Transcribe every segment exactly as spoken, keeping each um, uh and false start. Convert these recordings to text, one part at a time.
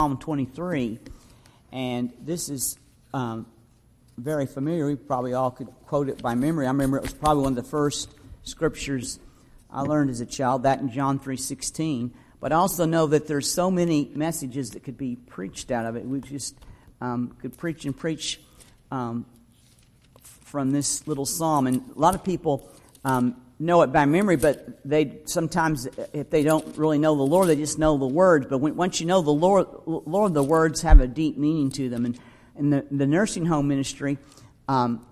Psalm twenty-three, and this is um, very familiar. We probably all could quote it by memory. I remember it was probably one of the first scriptures I learned as a child, that in John three sixteen. But I also know that there's so many messages that could be preached out of it. We just um, could preach and preach um, from this little psalm. And a lot of people um, know it by memory, but they sometimes, if they don't really know the Lord, they just know the words. But when, once you know the Lord, Lord, the words have a deep meaning to them. And in the, the nursing home ministry, um,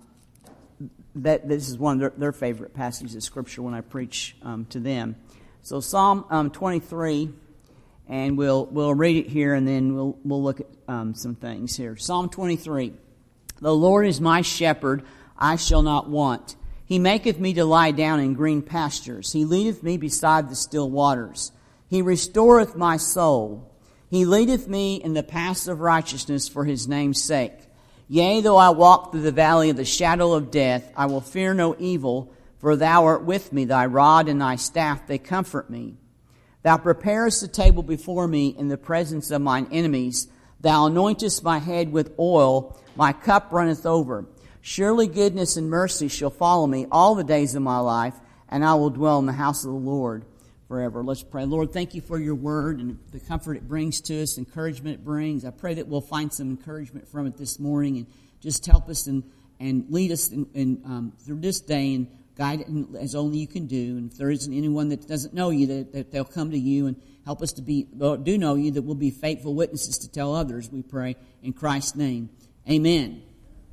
that this is one of their, their favorite passages of Scripture when I preach um, to them. So Psalm um, twenty-three, and we'll we'll read it here, and then we'll we'll look at um, some things here. Psalm twenty-three. The Lord is my shepherd; I shall not want. He maketh me to lie down in green pastures. He leadeth me beside the still waters. He restoreth my soul. He leadeth me in the paths of righteousness for His name's sake. Yea, though I walk through the valley of the shadow of death, I will fear no evil, for Thou art with me. Thy rod and Thy staff, they comfort me. Thou preparest a table before me in the presence of mine enemies. Thou anointest my head with oil. My cup runneth over. Surely goodness and mercy shall follow me all the days of my life, and I will dwell in the house of the Lord forever. Let's pray. Lord, thank You for Your word and the comfort it brings to us, encouragement it brings. I pray that we'll find some encouragement from it this morning, and just help us and, and lead us in, in, um, through this day and guide it as only You can do. And if there isn't anyone that doesn't know You, that, that they'll come to You and help us to be, do know You, that we'll be faithful witnesses to tell others, we pray in Christ's name. Amen.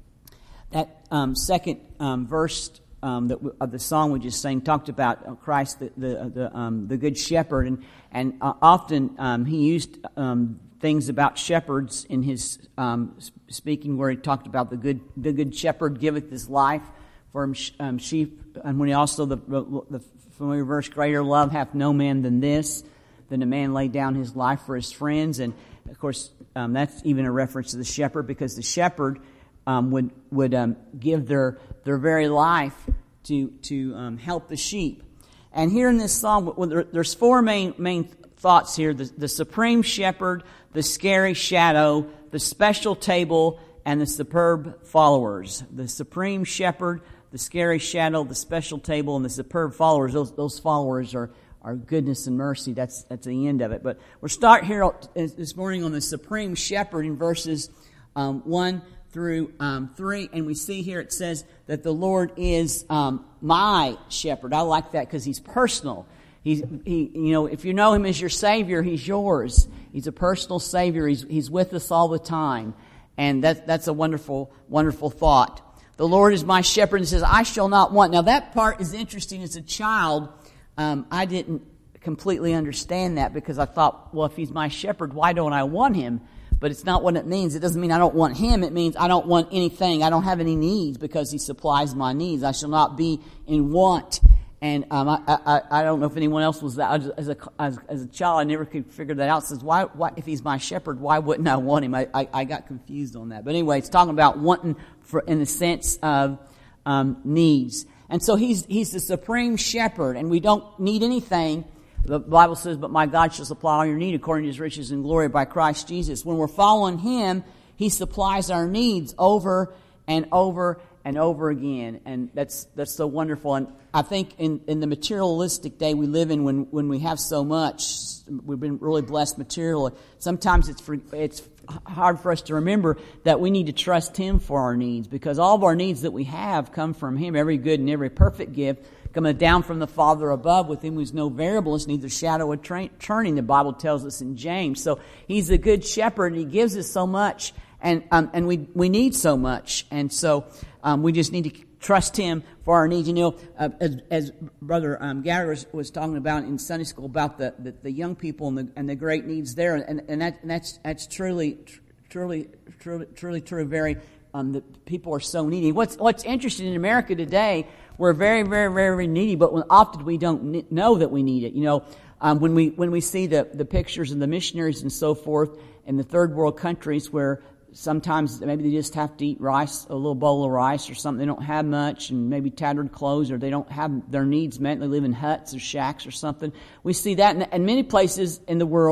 That um, second um, verse um, that w- of the song we just sang talked about uh, Christ, the the the, um, the good shepherd, and and uh, often um, he used um, things about shepherds in his um, speaking, where he talked about the good the good shepherd giveth his life for um, sheep, and when he also the the familiar verse, greater love hath no man than this, than a man lay down his life for his friends, and of course um, that's even a reference to the shepherd, because the shepherd Um, would would um, give their their very life to to um, help the sheep. And here in this psalm, well, there, there's four main main thoughts here: the, the supreme shepherd, the scary shadow, the special table, and the superb followers. The supreme shepherd, the scary shadow, the special table, and the superb followers. Those those followers are are goodness and mercy. That's that's the end of it. But we'll start here this morning on the supreme shepherd in verses um, one through um, three, and we see here it says that the Lord is um, my shepherd. I like that because He's personal. He's he, you know, if you know Him as your Savior, He's yours. He's a personal Savior. He's He's with us all the time, and that that's a wonderful, wonderful thought. The Lord is my shepherd, and says, I shall not want. Now that part is interesting. As a child, um, I didn't completely understand that, because I thought, well, if He's my shepherd, why don't I want Him? But it's not what it means. It doesn't mean I don't want Him. It means I don't want anything. I don't have any needs, because He supplies my needs. I shall not be in want. And um, I, I I don't know if anyone else was that. As a as, as a child, I never could figure that out. It says, why why if He's my shepherd, why wouldn't I want Him? I I, I got confused on that. But anyway, it's talking about wanting for in the sense of um, needs. And so He's He's the supreme shepherd, and we don't need anything. The Bible says, but my God shall supply all your need according to His riches and glory by Christ Jesus. When we're following Him, He supplies our needs over and over and over again. And that's that's so wonderful. And I think in, in the materialistic day we live in, when, when we have so much, we've been really blessed materially. Sometimes it's for, it's hard for us to remember that we need to trust Him for our needs, because all of our needs that we have come from Him. Every good and every perfect gift coming down from the Father above, with Him who's no variableness, neither shadow of tra- turning, the Bible tells us in James. So He's a good shepherd, and He gives us so much, and um, and we we need so much, and so um, we just need to trust Him for our needs. You know, uh, as, as Brother um, Gary was, was talking about in Sunday school about the, the, the young people and the and the great needs there, and and, that, and that's that's truly truly truly truly true. Very um, the people are so needy. What's what's interesting in America today, we're very, very, very needy, but when, often we don't know that we need it. You know, um, when we when we see the, the pictures of the missionaries and so forth in the third world countries, where sometimes maybe they just have to eat rice, a little bowl of rice or something. They don't have much, and maybe tattered clothes, or they don't have their needs met. They live in huts or shacks or something. We see that in, in many places in the world.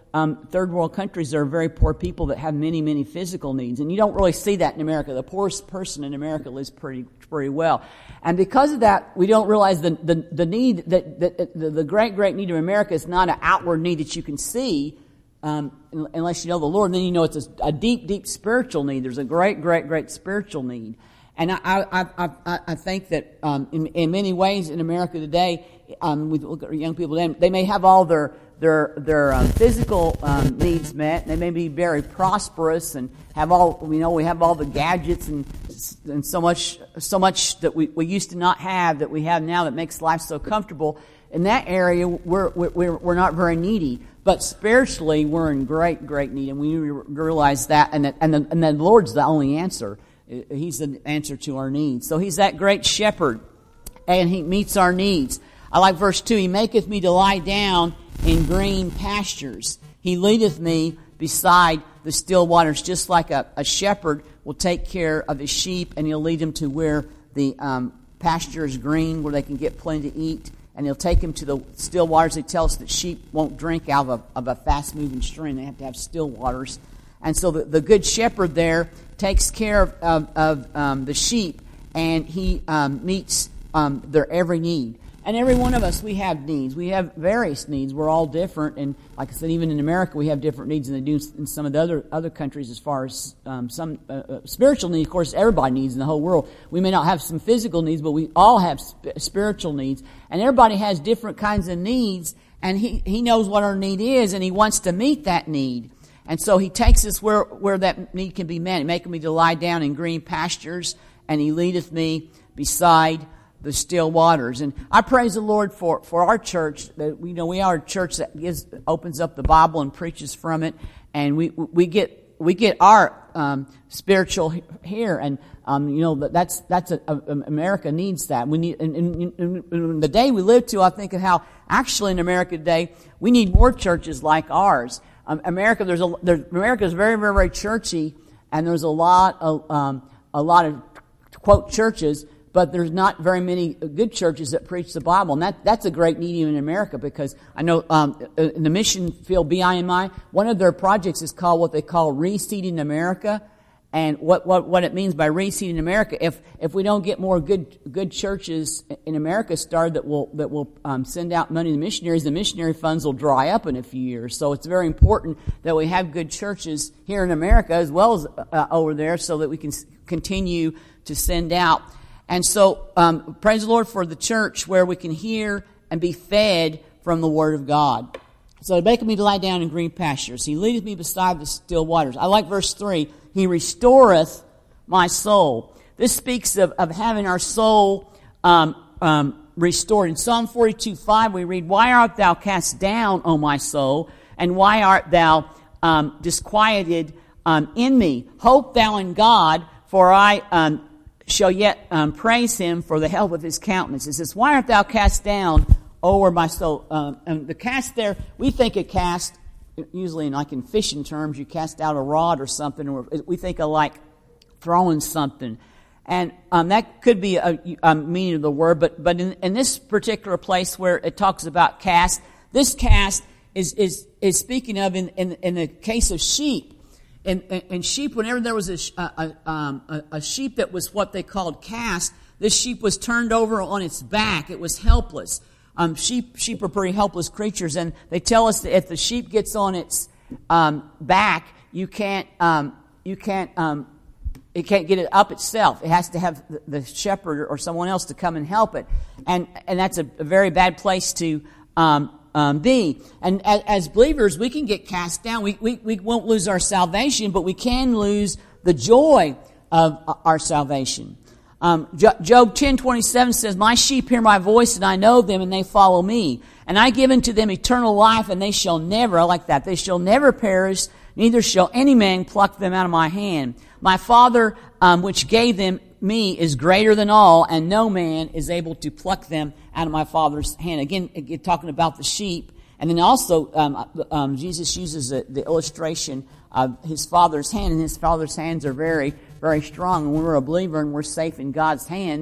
um, third world countries, there are very poor people that have many, many physical needs. And you don't really see that in America. The poorest person in America lives pretty pretty well. And because of that, we don't realize the, the, the need, that, that the, the great, great need of America is not an outward need that you can see, um, unless you know the Lord. And then you know it's a, a deep, deep spiritual need. There's a great, great, great spiritual need. And I, I, I, I, I think that um, in, in many ways in America today, um, we look at young people, they, they may have all their their their um, physical um, needs met. They may be very prosperous and have all, you know, we have all the gadgets and and so much so much that we, we used to not have that we have now that makes life so comfortable. In that area, we're we're we're not very needy, but spiritually we're in great great need, and we realize that, and that, and the, and the Lord's the only answer. He's the answer to our needs. So He's that great shepherd, and He meets our needs. I like verse two. He maketh me to lie down in green pastures. He leadeth me beside the still waters, just like a, a shepherd will take care of his sheep, and he'll lead them to where the um, pasture is green, where they can get plenty to eat, and he'll take them to the still waters. They tell us that sheep won't drink out of a, of a fast-moving stream. They have to have still waters. And so the, the good shepherd there takes care of, of, of um, the sheep, and he um, meets um, their every need. And every one of us, we have needs. We have various needs. We're all different. And like I said, even in America, we have different needs than they do in some of the other other countries as far as um, some uh, uh, spiritual needs. Of course, everybody needs in the whole world. We may not have some physical needs, but we all have sp- spiritual needs. And everybody has different kinds of needs. And he, he knows what our need is, and He wants to meet that need. And so He takes us where, where that need can be met. He maketh me to lie down in green pastures, and He leadeth me beside the still waters. And I praise the Lord for, for our church. That, you know, we are a church that gives, opens up the Bible and preaches from it, and we we get we get our um, spiritual here. And um, you know, that's that's a, a, America needs that. We need in, in, in, in the day we live to. I think of how actually in America today we need more churches like ours. Um, America, there's a there's, America is very very very churchy, and there's a lot of um, a lot of quote churches. But there's not very many good churches that preach the Bible. And that, that's a great need in America, because I know um, in the mission field, B I M I, one of their projects is called what they call Reseeding America. And what, what, what it means by Reseeding America, if if we don't get more good good churches in America started that will that will um, send out money to missionaries, the missionary funds will dry up in a few years. So it's very important that we have good churches here in America as well as uh, over there, so that we can continue to send out. And so, um, praise the Lord for the church where we can hear and be fed from the Word of God. So, He maketh me to lie down in green pastures. He leadeth me beside the still waters. I like verse three. He restoreth my soul. This speaks of, of having our soul um, um, restored. In Psalm forty-two five, we read, Why art thou cast down, O my soul? And why art thou um, disquieted um, in me? Hope thou in God, for I... Um, shall yet um, praise Him for the help of His countenance. It says, Why art thou cast down, O my soul? Um, and the cast there, we think a cast, usually in, like in fishing terms, you cast out a rod or something, or we think of like throwing something. And um, that could be a, a meaning of the word, but but in, in this particular place where it talks about cast, this cast is is is speaking of in, in, in the case of sheep. And, and sheep, whenever there was a, a, um, a, a sheep that was what they called cast, this sheep was turned over on its back. It was helpless. Um, sheep sheep are pretty helpless creatures, and they tell us that if the sheep gets on its um, back, you can't um, you can't um, it can't get it up itself. It has to have the, the shepherd or someone else to come and help it, and and that's a, a very bad place to. Um, Um, be. And as, as believers, we can get cast down. We, we, we won't lose our salvation, but we can lose the joy of our salvation. Um, Job ten twenty-seven says, My sheep hear my voice, and I know them, and they follow me. And I give unto them eternal life, and they shall never, I like that, they shall never perish, neither shall any man pluck them out of my hand. My Father, um, which gave them me, is greater than all, and no man is able to pluck them out of my Father's hand. Again, again talking about the sheep. And then also, um, um, Jesus uses the, the illustration of His Father's hand, and His Father's hands are very, very strong. And when we're a believer and we're safe in God's hands,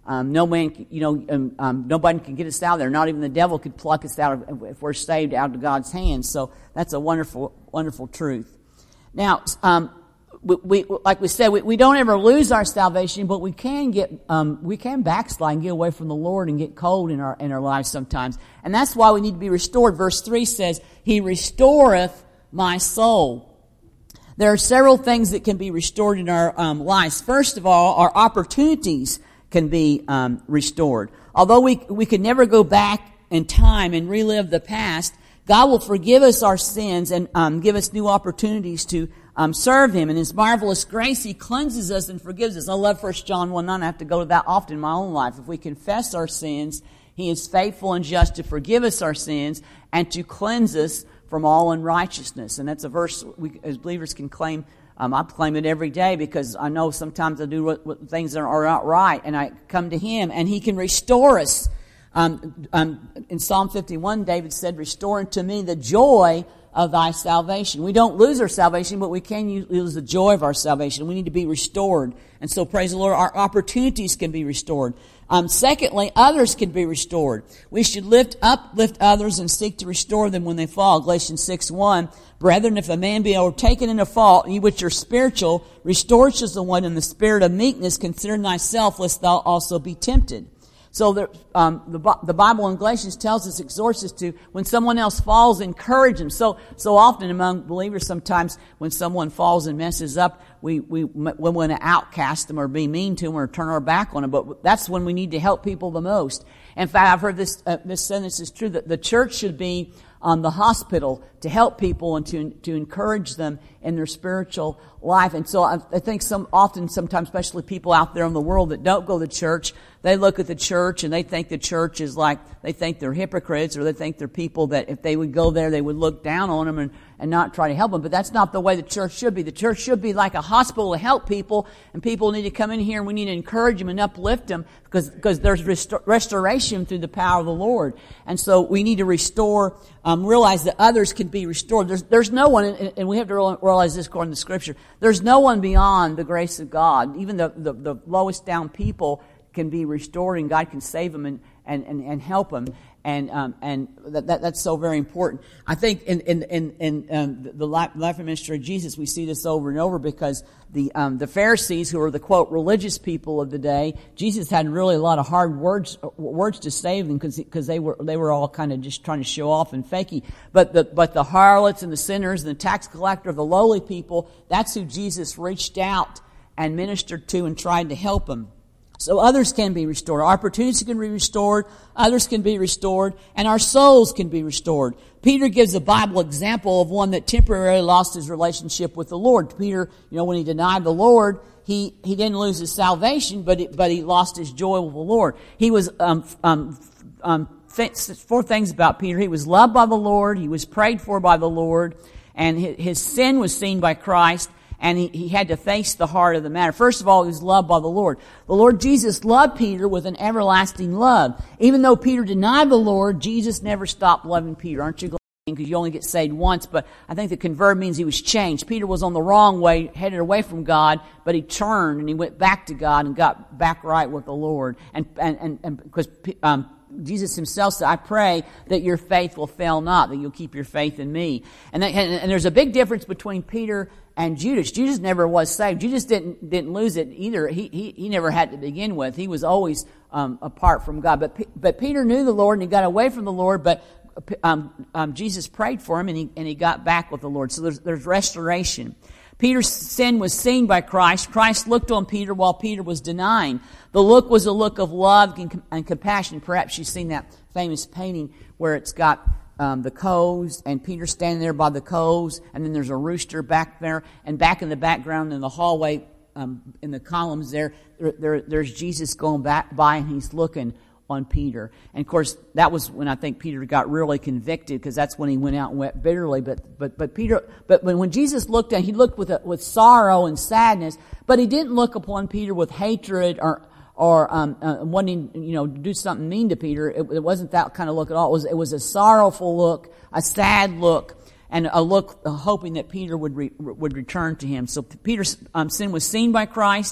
Um, no man, you know, um, um, nobody can get us out of there. Not even the devil could pluck us out of, if we're saved, out of God's hands. So that's a wonderful, wonderful truth. Now, um, we, we like we said, we, we don't ever lose our salvation, but we can get, um, we can backslide and get away from the Lord and get cold in our in our lives sometimes, and that's why we need to be restored. Verse three says, "He restoreth my soul." There are several things that can be restored in our um, lives. First of all, our opportunities can be um, restored. Although we we can never go back in time and relive the past, God will forgive us our sins and um, give us new opportunities to um, serve Him. In His marvelous grace, He cleanses us and forgives us. I love First John one nine. I have to go to that often in my own life. If we confess our sins, He is faithful and just to forgive us our sins and to cleanse us from all unrighteousness. And that's a verse we as believers can claim. Um, I claim it every day because I know sometimes I do what, what things that are not right, and I come to Him, and He can restore us. Um, um, in Psalm fifty-one, David said, "Restore unto me the joy of thy salvation." We don't lose our salvation, but we can use, lose the joy of our salvation. We need to be restored. And so, praise the Lord, our opportunities can be restored. Um, secondly, others can be restored. We should lift up, lift others, and seek to restore them when they fall. Galatians six one, "Brethren, if a man be overtaken in a fault, ye which are spiritual, restore such a one in the spirit of meekness, considering thyself, lest thou also be tempted." So the, um, the, the Bible in Galatians tells us, exhorts us to, when someone else falls, encourage them. So so often among believers, sometimes when someone falls and messes up, we we, we want to outcast them or be mean to them or turn our back on them. But that's when we need to help people the most. In fact, I've heard this uh, this sentence is true, that the church should be um, the hospital to help people and to to encourage them in their spiritual life. And so I, I think some often, sometimes, especially people out there in the world that don't go to church, they look at the church and they think the church is like, they think they're hypocrites, or they think they're people that if they would go there, they would look down on them and, and not try to help them. But that's not the way the church should be. The church should be like a hospital to help people, and people need to come in here and we need to encourage them and uplift them because, because there's restor- restoration through the power of the Lord. And so we need to restore, um, realize that others can be restored. There's, there's no one, and, and we have to realize this according to Scripture, there's no one beyond the grace of God. Even the, the, the lowest down people can be restored, and God can save them and, and, and, and help them. And um, and that, that that's so very important. I think in in in, in um, the life, life and ministry of Jesus, we see this over and over because the um, the Pharisees, who are the quote religious people of the day, Jesus had really a lot of hard words words to save them because because they were they were all kind of just trying to show off and fakey. But the but the harlots and the sinners and the tax collector, the lowly people, that's who Jesus reached out and ministered to and tried to help them. So others can be restored. Our opportunities can be restored. Others can be restored. And our souls can be restored. Peter gives a Bible example of one that temporarily lost his relationship with the Lord. Peter, you know, when he denied the Lord, he, he didn't lose his salvation, but it, but he lost his joy with the Lord. He was, um, um, um, th- four things about Peter. He was loved by the Lord. He was prayed for by the Lord. And his, his sin was seen by Christ. And he, he had to face the heart of the matter. First of all, he was loved by the Lord. The Lord Jesus loved Peter with an everlasting love. Even though Peter denied the Lord, Jesus never stopped loving Peter. Aren't you glad? Because you only get saved once, but I think the convert means he was changed. Peter was on the wrong way, headed away from God, but he turned and he went back to God and got back right with the Lord. And and and, and because um, Jesus himself said, "I pray that your faith will fail not, that you'll keep your faith in me." And, that, and, and there's a big difference between Peter and Judas. Judas never was saved. Judas didn't didn't lose it either. He he he never had to begin with. He was always um, apart from God. But but Peter knew the Lord and he got away from the Lord. But um, um, Jesus prayed for him and he and he got back with the Lord. So there's there's restoration. Peter's sin was seen by Christ. Christ looked on Peter while Peter was denying. The look was a look of love and, and compassion. Perhaps you've seen that famous painting where it's got Um, the coals, and Peter standing there by the coals, and then there's a rooster back there, and back in the background in the hallway, um, in the columns there, there, there, there's Jesus going back by, and he's looking on Peter. And of course, that was when I think Peter got really convicted, because that's when he went out and wept bitterly. But but but Peter, but when, when Jesus looked at, he looked with a, with sorrow and sadness, but he didn't look upon Peter with hatred or. or um, uh, wanting, you know, to do something mean to Peter. It, it wasn't that kind of look at all. It was, it was a sorrowful look, a sad look, and a look uh, hoping that Peter would re, would return to him. So Peter's um, sin was seen by Christ,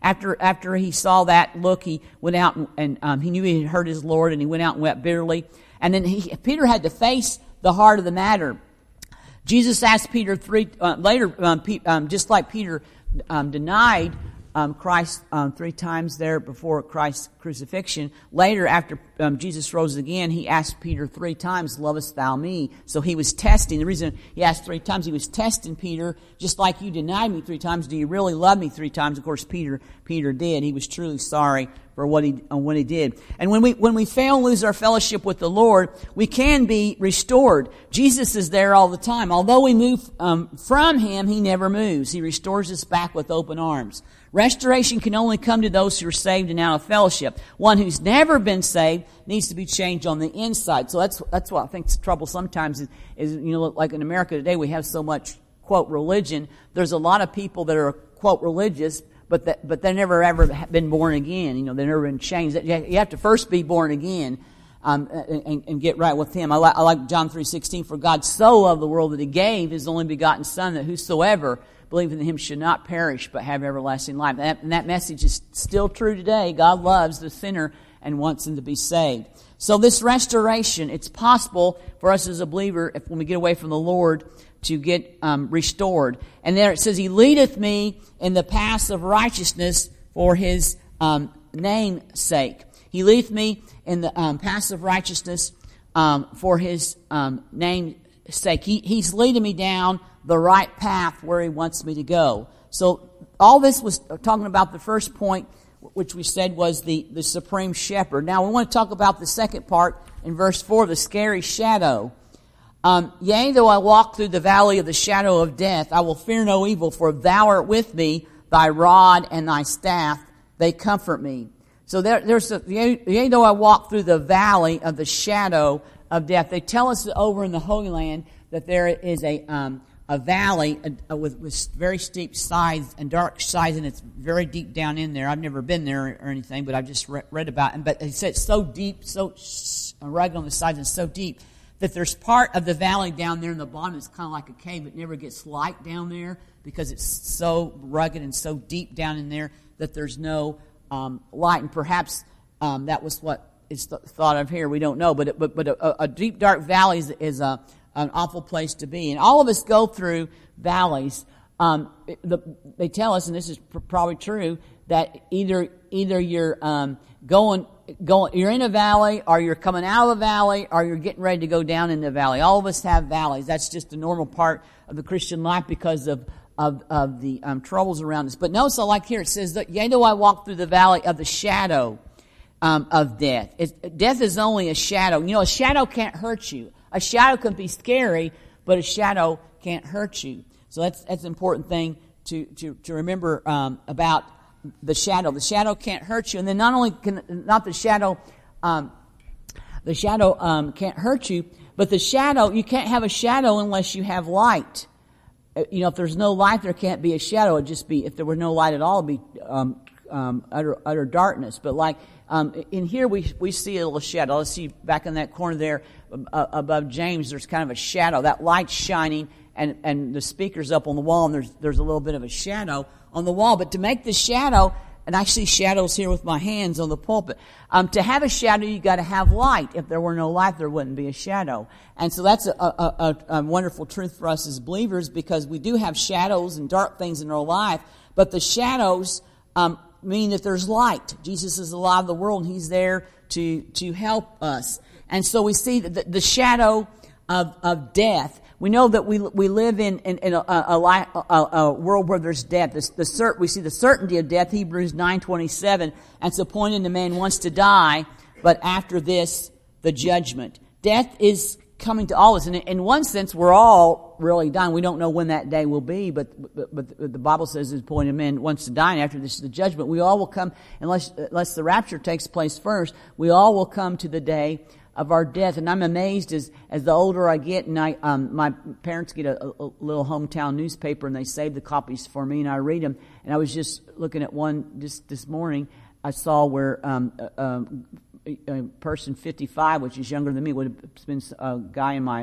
After after he saw that look, he went out and, and um, he knew he had hurt his Lord, and he went out and wept bitterly. And then he, Peter had to face the heart of the matter. Jesus asked Peter three uh, later, um, Pe- um, just like Peter um, denied um, Christ um, three times there before Christ's crucifixion. Later, after um, Jesus rose again, he asked Peter three times, "Lovest thou me?" So he was testing. The reason he asked three times, he was testing Peter, just like you denied me three times. Do you really love me three times? Of course, Peter Peter did. He was truly sorry for what he uh, what he did. And when we when we fail and lose our fellowship with the Lord, we can be restored. Jesus is there all the time. Although we move um, from Him, He never moves. He restores us back with open arms. Restoration can only come to those who are saved and out of fellowship. One who's never been saved needs to be changed on the inside. So that's that's what I think the trouble sometimes is, is, you know, like in America today, we have so much, quote, religion. There's a lot of people that are, quote, religious, but that, but they've never ever been born again. You know, they've never been changed. You have to first be born again um, and, and get right with Him. I like, I like John three sixteen, for God so loved the world that He gave His only begotten Son, that whosoever believe in Him should not perish but have everlasting life. And that, and that message is still true today. God loves the sinner and wants him to be saved. So this restoration, it's possible for us as a believer, if when we get away from the Lord, to get um, restored. And there it says, He leadeth me in the paths of righteousness for His um, name's sake. He leadeth me in the um, paths of righteousness um, for His um, name's sake. He, he's leading me down the right path where He wants me to go. So all this was talking about the first point, which we said was the, the supreme shepherd. Now we want to talk about the second part in verse four, the scary shadow. Um, Yea, though I walk through the valley of the shadow of death, I will fear no evil, for Thou art with me, Thy rod and Thy staff, they comfort me. So there, there's a, yea, yea, though I walk through the valley of the shadow of death. They tell us over in the Holy Land that there is a um, a valley uh, with, with very steep sides and dark sides, and it's very deep down in there. I've never been there or anything, but I've just re- read about it. But they said it's so deep, so rugged on the sides, and so deep that there's part of the valley down there in the bottom. It's kind of like a cave. It never gets light down there because it's so rugged and so deep down in there that there's no um, light. And perhaps um, that was what is th- thought of here. We don't know, but it, but but a, a deep dark valley is, is a an awful place to be. And all of us go through valleys. Um, the, they tell us, and this is pr- probably true, that either either you're um, going going you're in a valley, or you're coming out of a valley, or you're getting ready to go down in the valley. All of us have valleys. That's just a normal part of the Christian life because of of, of the um, troubles around us. But notice, I like here, it says that, yea, though I walk through the valley of the shadow um, of death. It, death is only a shadow. You know, a shadow can't hurt you. A shadow can be scary, but a shadow can't hurt you. So that's that's an important thing to to, to remember um, about the shadow. The shadow can't hurt you, and then not only can not the shadow, um, the shadow um, can't hurt you, but the shadow, you can't have a shadow unless you have light. You know, if there's no light, there can't be a shadow. It'd just be, if there were no light at all, it'd be um, um, utter utter darkness. But like um, in here, we we see a little shadow. Let's see back in that corner there. Uh, above James, there's kind of a shadow. That light's shining, and, and the speaker's up on the wall, and there's there's a little bit of a shadow on the wall. But to make the shadow, and I see shadows here with my hands on the pulpit, um, to have a shadow, you got to have light. If there were no light, there wouldn't be a shadow. And so that's a, a, a, a wonderful truth for us as believers, because we do have shadows and dark things in our life, but the shadows um, mean that there's light. Jesus is the light of the world, and He's there to to help us. And so we see the, the shadow of, of death. We know that we we live in, in, in a, a, a, a world where there's death. The, the cert, we see the certainty of death, Hebrews nine twenty-seven. And it's appointed a man once to die, but after this, the judgment. Death is coming to all of us. And in one sense, we're all really dying. We don't know when that day will be, but but, but the Bible says it's appointed a man once to die, and after this is the judgment. We all will come, unless unless the rapture takes place first, we all will come to the day of our death. And I'm amazed as as the older I get, and I um, my parents get a, a little hometown newspaper, and they save the copies for me, and I read them. And I was just looking at one just this morning. I saw where um, a, a person fifty-five, which is younger than me, would have been a guy in my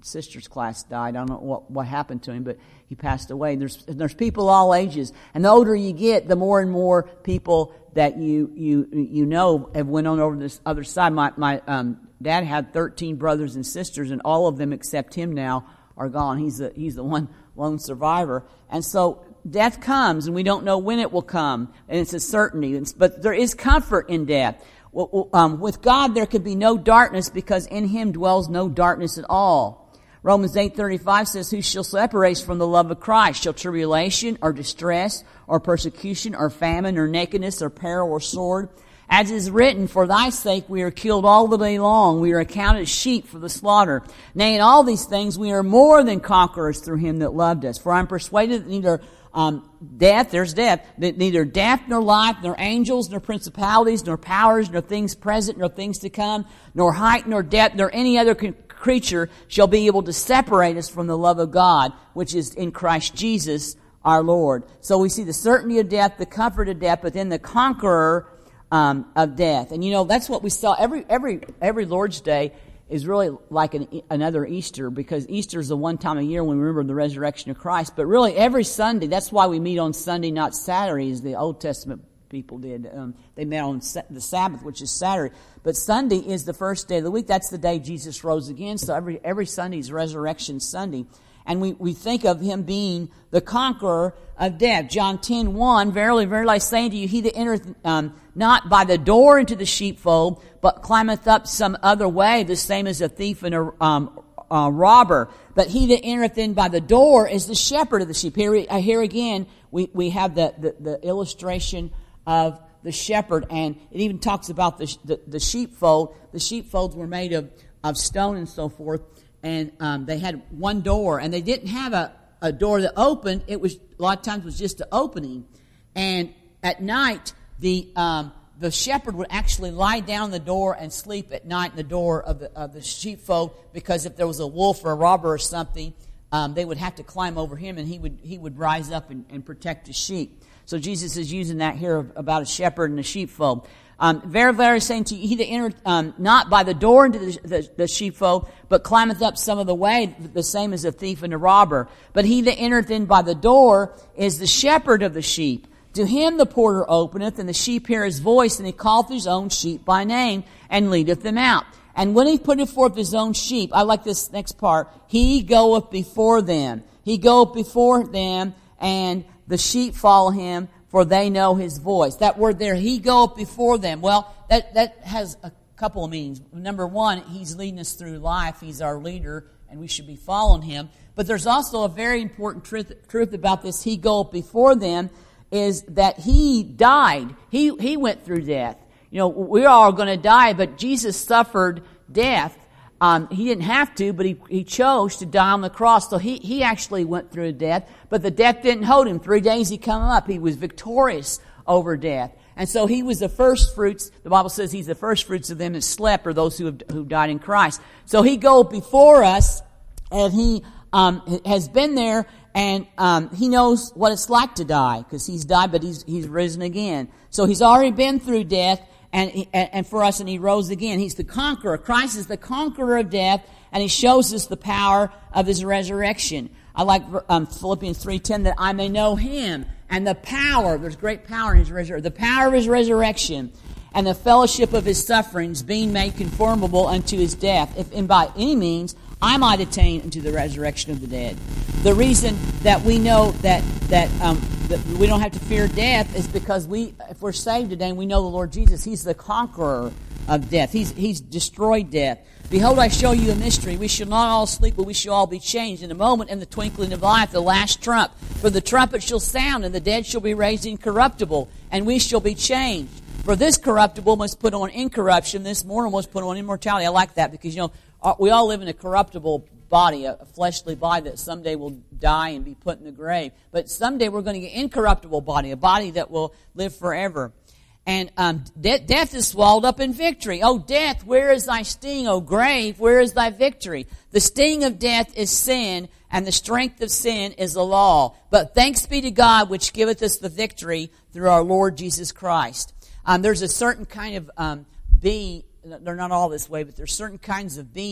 sister's class died. I don't know what, what happened to him, but he passed away. There's there's people all ages, and the older you get, the more and more people that you you you know have went on over this other side. My my um, dad had thirteen brothers and sisters, and all of them except him now are gone. He's the he's the one lone survivor, and so death comes, and we don't know when it will come, and it's a certainty. But there is comfort in death. Well, um, with God, there could be no darkness because in Him dwells no darkness at all. Romans eight thirty-five says, "Who shall separate us from the love of Christ? Shall tribulation or distress or persecution or famine or nakedness or peril or sword? As is written, for thy sake we are killed all the day long. We are accounted sheep for the slaughter. Nay, in all these things we are more than conquerors through Him that loved us. For I am persuaded that neither Um, death, there's death, that neither death nor life, nor angels, nor principalities, nor powers, nor things present, nor things to come, nor height, nor depth, nor any other c- creature shall be able to separate us from the love of God, which is in Christ Jesus our Lord." So we see the certainty of death, the comfort of death, but then the conqueror um, of death. And you know, that's what we saw every every every Lord's Day is really like an, another Easter, because Easter is the one time a year when we remember the resurrection of Christ. But really every Sunday, that's why we meet on Sunday, not Saturday, as the Old Testament people did. Um, they met on the Sabbath, which is Saturday. But Sunday is the first day of the week. That's the day Jesus rose again. So every every Sunday is Resurrection Sunday. And we, we think of Him being the conqueror of death. John ten one, "Verily, verily, I say unto you, he that entereth um, not by the door into the sheepfold, but climbeth up some other way, the same as a thief and a um, uh, robber. But he that entereth in by the door is the shepherd of the sheep." Here, uh, here again, we, we have the, the, the illustration of the shepherd, and it even talks about the, the, the sheepfold. The sheepfolds were made of, of stone and so forth. And um, they had one door, and they didn't have a, a door that opened. It was a lot of times it was just an opening. And at night, the um, the shepherd would actually lie down the door and sleep at night in the door of the of the sheepfold, because if there was a wolf or a robber or something, um, they would have to climb over him, and he would he would rise up and, and protect the sheep. So Jesus is using that here about a shepherd and a sheepfold. Um, very, very saying to you, he that entereth um, not by the door into the, the, the sheepfold, but climbeth up some of the way, the same as a thief and a robber. But he that entereth in by the door is the shepherd of the sheep. To him the porter openeth, and the sheep hear his voice, and he calleth his own sheep by name, and leadeth them out. And when he putteth forth his own sheep, I like this next part, he goeth before them. He goeth before them, and the sheep follow him, for they know his voice. That word there, he goeth before them. Well, that, that has a couple of meanings. Number one, he's leading us through life. He's our leader, and we should be following him. But there's also a very important truth, truth about this, he goeth before them, is that he died. He, he went through death. You know, we're all going to die, but Jesus suffered death. Um, he didn't have to, but he, he chose to die on the cross. So he, he actually went through death, but the death didn't hold him. Three days he come up. He was victorious over death. And so he was the first fruits. The Bible says he's the first fruits of them that slept, or those who have who died in Christ. So he goes before us, and he um, has been there, and um, he knows what it's like to die, because he's died, but he's he's risen again. So he's already been through death. And, and for us, and he rose again. He's the conqueror. Christ is the conqueror of death, and he shows us the power of his resurrection. I like um, Philippians three ten, that I may know him and the power, there's great power in his resurrection, the power of his resurrection and the fellowship of his sufferings, being made conformable unto his death, if and by any means I might attain unto the resurrection of the dead. The reason that we know that that, um, that we don't have to fear death is because we, if we're saved today and we know the Lord Jesus, he's the conqueror of death. He's he's destroyed death. Behold, I show you a mystery. We shall not all sleep, but we shall all be changed in a moment, in the twinkling of eye, at the last trump. For the trumpet shall sound, and the dead shall be raised incorruptible, and we shall be changed. For this corruptible must put on incorruption, this mortal must put on immortality. I like that, because, you know, we all live in a corruptible body, a fleshly body that someday will die and be put in the grave. But someday we're going to get incorruptible body, a body that will live forever. And um, de- death is swallowed up in victory. Oh, death, where is thy sting? Oh, grave, where is thy victory? The sting of death is sin, and the strength of sin is the law. But thanks be to God, which giveth us the victory through our Lord Jesus Christ. Um, there's a certain kind of um, bee, they're not all this way, but there's certain kinds of bees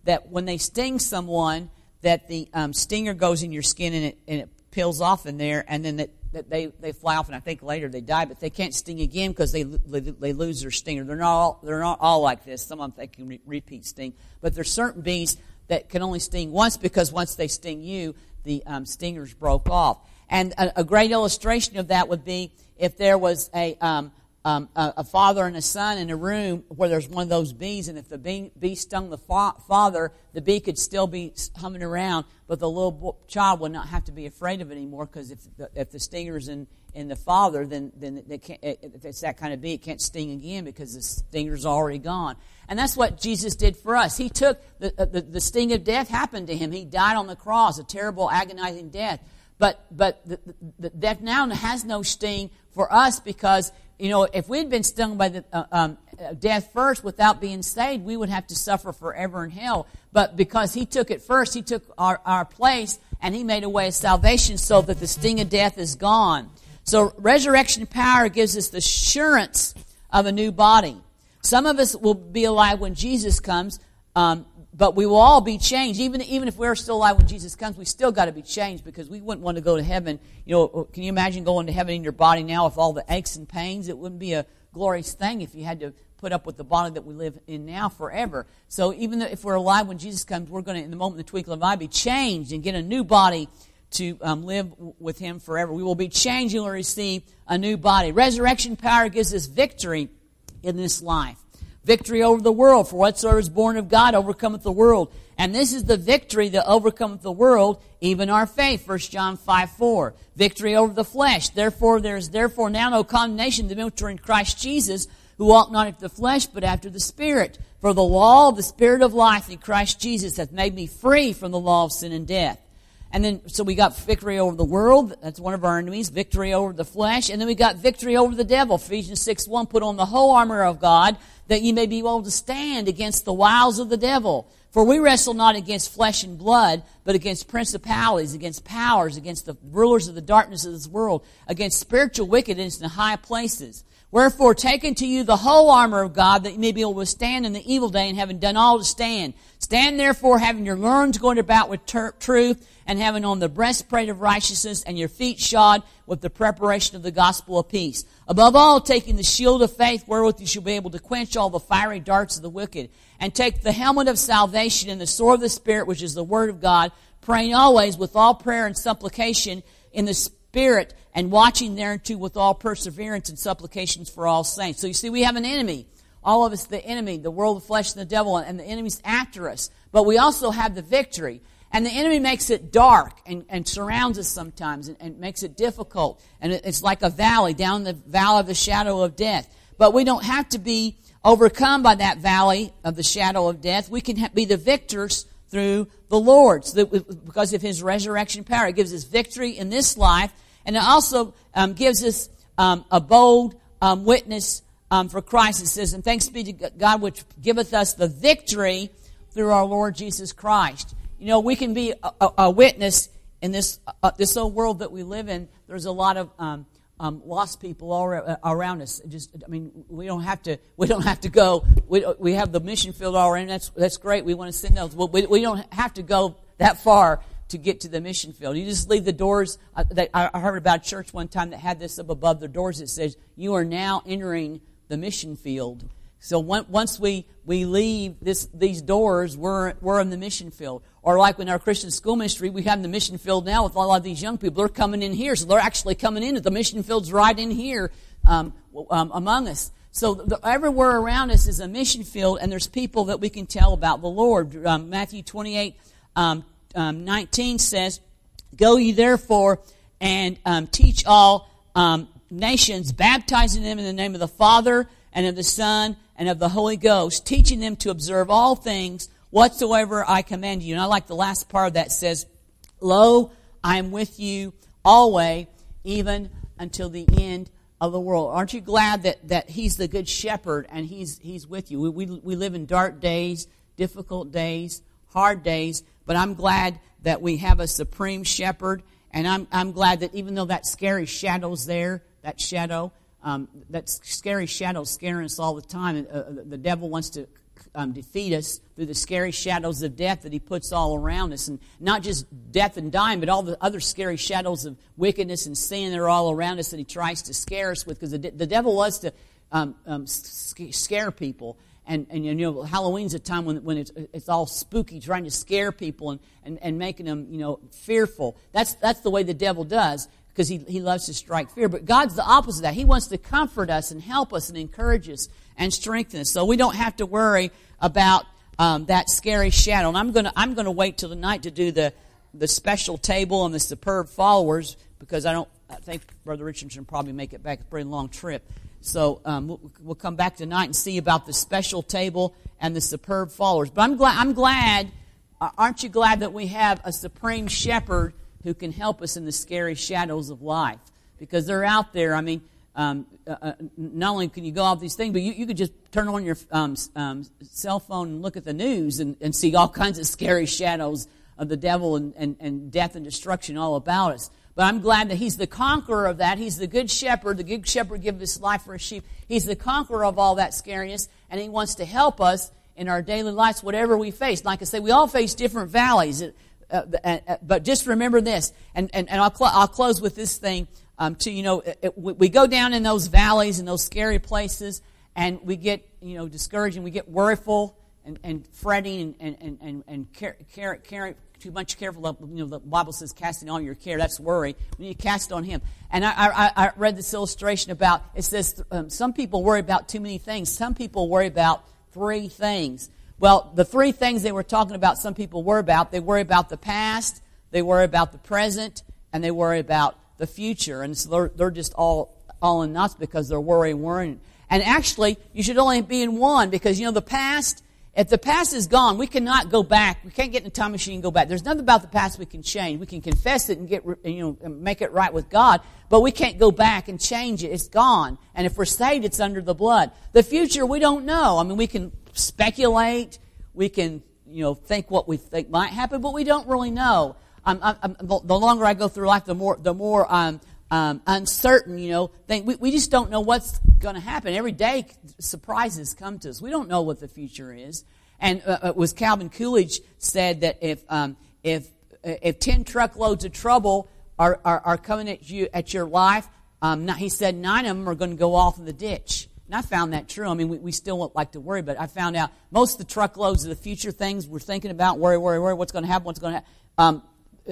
that when they sting someone, that the um, stinger goes in your skin and it, and it peels off in there, and then that, that they, they fly off, and I think later they die, but they can't sting again because they, they they lose their stinger. They're not all, they're not all like this. Some of them they can re- repeat sting, but there's certain bees that can only sting once, because once they sting you, the um, stingers broke off. And a, a great illustration of that would be if there was a um, um, a, a father and a son in a room where there's one of those bees, and if the bee, bee stung the fa- father, the bee could still be humming around, but the little bo- child would not have to be afraid of it anymore, because if the, if the stinger's in, in the father, then then they can't, if it's that kind of bee, it can't sting again because the stinger's already gone. And that's what Jesus did for us. He took the, the, the sting of death happened to him. He died on the cross, a terrible, agonizing death. But but the, the, the death now has no sting for us, because, you know, if we'd been stung by the uh, um, death first without being saved, we would have to suffer forever in hell. But because he took it first, he took our, our place, and he made a way of salvation so that the sting of death is gone. So resurrection power gives us the assurance of a new body. Some of us will be alive when Jesus comes, um, but we will all be changed. Even even if we're still alive when Jesus comes, we still got to be changed, because we wouldn't want to go to heaven. You know, can you imagine going to heaven in your body now with all the aches and pains? It wouldn't be a glorious thing if you had to put up with the body that we live in now forever. So even if we're alive when Jesus comes, we're going to, in the moment of the twinkle of an eye, be changed and get a new body to um, live with him forever. We will be changed and will receive a new body. Resurrection power gives us victory in this life. Victory over the world. For whatsoever is born of God overcometh the world. And this is the victory that overcometh the world, even our faith. First John five four. Victory over the flesh. Therefore there is therefore now no condemnation to them which are in Christ Jesus, who walk not after the flesh, but after the Spirit. For the law of the Spirit of life in Christ Jesus hath made me free from the law of sin and death. And then, so we got victory over the world. That's one of our enemies. Victory over the flesh. And then we got victory over the devil. Ephesians six one, put on the whole armor of God, that ye may be able to stand against the wiles of the devil. For we wrestle not against flesh and blood, but against principalities, against powers, against the rulers of the darkness of this world, against spiritual wickedness in high places. Wherefore, take unto you the whole armor of God, that you may be able to stand in the evil day, and having done all to stand. Stand therefore, having your loins going about with ter- truth, and having on the breastplate of righteousness, and your feet shod with the preparation of the gospel of peace. Above all, taking the shield of faith, wherewith you shall be able to quench all the fiery darts of the wicked. And take the helmet of salvation and the sword of the Spirit, which is the word of God, praying always with all prayer and supplication in the Spirit, and watching thereunto with all perseverance and supplications for all saints. So you see, we have an enemy. All of us, the enemy, the world, the flesh, and the devil, and the enemy's after us. But we also have the victory. And the enemy makes it dark and, and surrounds us sometimes, and, and makes it difficult. And it, it's like a valley, down the valley of the shadow of death. But we don't have to be overcome by that valley of the shadow of death. We can ha- be the victors through the Lord, so that, because of his resurrection power. It gives us victory in this life, and it also um, gives us um, a bold um, witness um, for Christ. It says, and thanks be to God which giveth us the victory through our Lord Jesus Christ. You know, we can be a, a, a witness in this uh, this old world that we live in. There's a lot of um, um, lost people all ra- around us. Just, I mean, we don't have to. We don't have to go. We we have the mission field all around. That's that's great. We want to send those. Well, we we don't have to go that far to get to the mission field. You just leave the doors. Uh, that, I heard about a church one time that had this up above their doors. It says, "You are now entering the mission field." So once we, we leave this, these doors, we're, we're in the mission field. Or like in our Christian school ministry, we have the mission field now with a lot of these young people. They're coming in here, so they're actually coming in. The mission field's right in here um, um, among us. So the, everywhere around us is a mission field, and there's people that we can tell about the Lord. Um, Matthew twenty-eight um, um, nineteen says, "Go ye therefore and um, teach all um, nations, baptizing them in the name of the Father and of the Son and of the Holy Ghost, teaching them to observe all things whatsoever I command you." And I like the last part of that says, "Lo, I am with you always, even until the end of the world." Aren't you glad that, that He's the good shepherd and He's He's with you? We, we we live in dark days, difficult days, hard days, but I'm glad that we have a supreme shepherd, and I'm I'm glad that even though that scary shadow's there, that shadow, Um, that scary shadow scaring us all the time. Uh, the devil wants to um, defeat us through the scary shadows of death that he puts all around us. And not just death and dying, but all the other scary shadows of wickedness and sin that are all around us that he tries to scare us with. Because the, the devil loves to um, um, scare people. And, and you know, Halloween's a time when, when it's, it's all spooky, trying to scare people and, and, and making them, you know, fearful. That's, that's the way the devil does. Because he, he loves to strike fear. But God's the opposite of that. He wants to comfort us and help us and encourage us and strengthen us. So we don't have to worry about um, that scary shadow. And I'm going to I'm going to wait till tonight to do the, the special table and the superb followers, because I don't I think Brother Richardson will probably make it back. It's a pretty long trip. So um, we'll, we'll come back tonight and see about the special table and the superb followers. But I'm glad, I'm glad, uh, aren't you glad that we have a supreme shepherd who can help us in the scary shadows of life? Because they're out there. I mean, um, uh, not only can you go off these things, but you, you could just turn on your um, um, cell phone and look at the news and, and see all kinds of scary shadows of the devil and, and, and death and destruction all about us. But I'm glad that he's the conqueror of that. He's the good shepherd. The good shepherd gives his life for his sheep. He's the conqueror of all that scariness, and he wants to help us in our daily lives, whatever we face. Like I say, we all face different valleys. It, Uh, uh, but just remember this, and, and, and I'll, cl- I'll close with this thing, um, too. You know, it, it, we go down in those valleys and those scary places, and we get, you know, discouraged, and we get worryful and, and fretting and, and, and, and care, care, care, too much careful. You know, the Bible says casting all your care, that's worry. We need to cast it on him. And I, I, I read this illustration about, it says um, some people worry about too many things. Some people worry about three things. Well, the three things they were talking about, some people worry about, they worry about the past, they worry about the present, and they worry about the future. And so they're, they're just all, all in knots because they're worrying, worrying. And actually, you should only be in one, because, you know, the past, if the past is gone, we cannot go back. We can't get in a time machine and go back. There's nothing about the past we can change. We can confess it and get, you know, make it right with God, but we can't go back and change it. It's gone. And if we're saved, it's under the blood. The future, we don't know. I mean, we can speculate, we can, you know, think what we think might happen, but we don't really know. Um, I'm, I'm, the longer I go through life, the more, the more um, um, uncertain, you know, thing. We, we just don't know what's going to happen. Every day, surprises come to us. We don't know what the future is. And uh, it was Calvin Coolidge said that if um, if if ten truckloads of trouble are are, are coming at you at your life, um, he said nine of them are going to go off in the ditch. And I found that true. I mean, we, we still won't like to worry, but I found out most of the truckloads of the future things we're thinking about, worry, worry, worry, what's going to happen, what's going to happen. Um,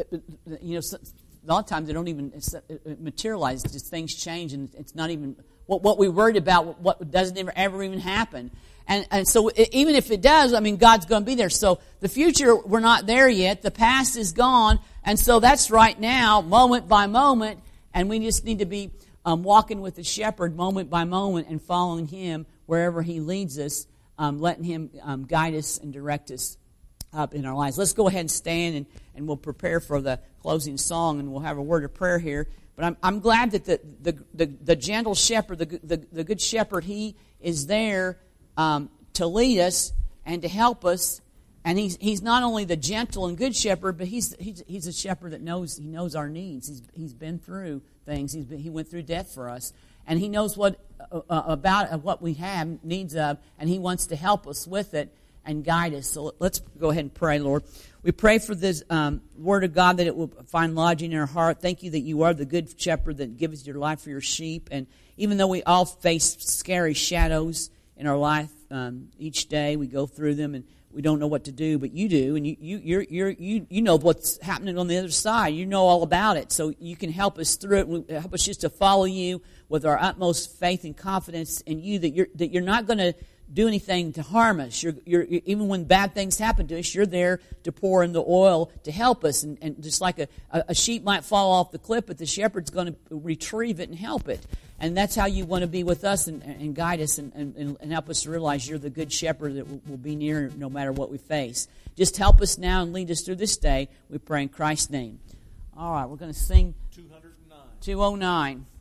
you know, a lot of times they don't even materialize. Just things change, and it's not even what, what we worried about, what doesn't ever, ever even happen. And, and so it, even if it does, I mean, God's going to be there. So the future, we're not there yet. The past is gone. And so that's right now, moment by moment, and we just need to be Um, walking with the shepherd moment by moment and following him wherever he leads us, um, letting him um, guide us and direct us up in our lives. Let's go ahead and stand, and, and we'll prepare for the closing song, and we'll have a word of prayer here. But I'm, I'm glad that the, the, the, the gentle shepherd, the, the, the good shepherd, he is there um, to lead us and to help us. And he's he's not only the gentle and good shepherd, but he's he's he's a shepherd that knows he knows our needs. He's he's been through things. He's been, he went through death for us, and he knows what uh, about uh, what we have needs of, and he wants to help us with it and guide us. So let's go ahead and pray, Lord. We pray for this um, word of God, that it will find lodging in our heart. Thank you that you are the good shepherd that gives your life for your sheep. And even though we all face scary shadows in our life um, each day, we go through them and we don't know what to do, but you do, and you you you're, you're, you you know what's happening on the other side. You know all about it, so you can help us through it. Help us just to follow you with our utmost faith and confidence in you, that you're that you're not going to do anything to harm us. You're, you're even when bad things happen to us, you're there to pour in the oil to help us, and, and just like a, a sheep might fall off the cliff, but the shepherd's going to retrieve it and help it. And that's how you want to be with us and, and guide us and, and, and help us to realize you're the good shepherd that will, will be near no matter what we face. Just help us now and lead us through this day. We pray in Christ's name. All right, we're going to sing two oh nine.